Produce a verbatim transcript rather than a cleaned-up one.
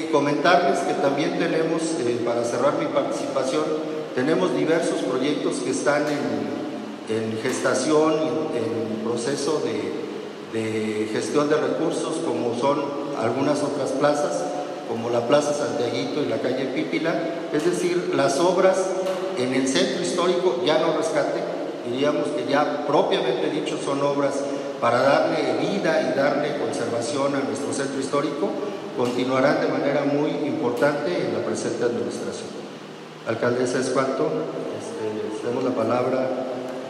comentarles que también tenemos, eh, para cerrar mi participación, tenemos diversos proyectos que están en, en gestación, en, en proceso de, de gestión de recursos, como son algunas otras plazas, como la Plaza Santiaguito y la calle Pípila. Es decir, las obras en el centro histórico ya no rescate, diríamos que ya propiamente dicho son obras para darle vida y darle conservación a nuestro centro histórico, continuarán de manera muy importante en la presente administración. Alcaldesa, es cuanto. Este, les damos la palabra